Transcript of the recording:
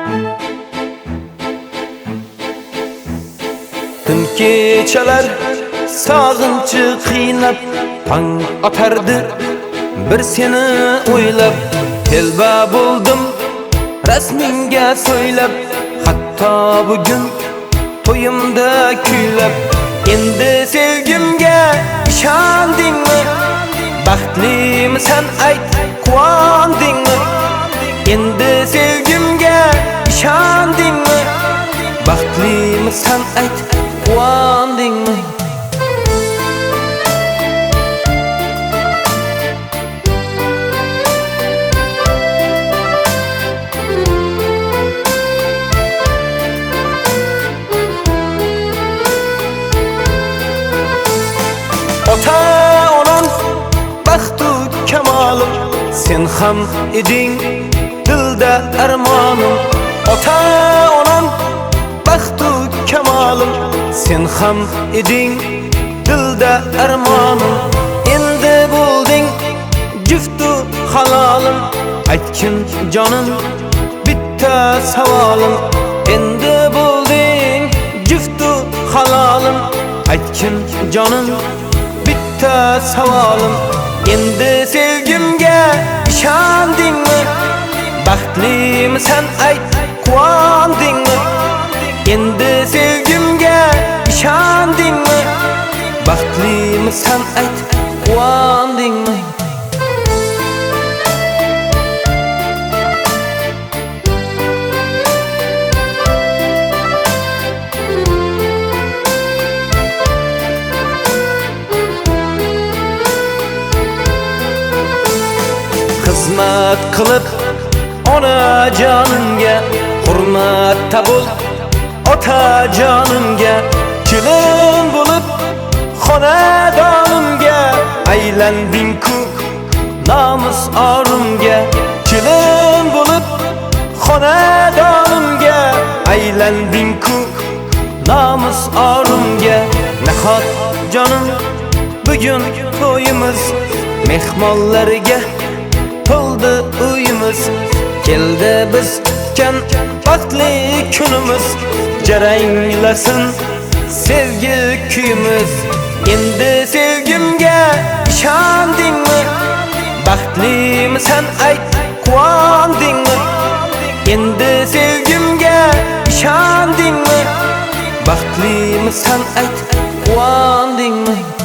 Tün kechalar sog'inchi qiynab tong otardi bir seni o'ylab telba bo'ldim rasmingga so'ylab hatto bugun to'yimda kuylab endi sevgimga ishondingmi baxtlimisan ayt quvondingmi endi sevgimga ishondingmi baxtlimisan ayt quvondingmi Ota-onam baxtu kamalim sen ham eding dilda armonim Ota-onam baxtu kamalim sen ham eding dilda armonim endi bo'lding juftu halolim aytgin jonim bitta savolim endi bo'lding juftu halolim aytgin jonim bitta savolim endi sevgimga ishondingmi baxtlimisan ayt quvondingmi endi sevgimga ishondingmi baxtlimisan ayt quvondingmi xizmat qilib ona jonimga hurmatda bo'l ota jonimga kelin bo'lib xonadonimga aylanding-ku nomus orimga kelin bo'lib xonadonimga aylanding-ku nomus orimga nahot jonim bugun to'yimiz mehmonlarga to'ldi uyimiz keldi biz kutgan baxtli kunimiz jaranglasin sevgi kuyimiz endi sevgimga ishondingmi baxtlimisan ayt quvondingmi endi sevgimga ishondingmi baxtlimisan ayt quvondingmi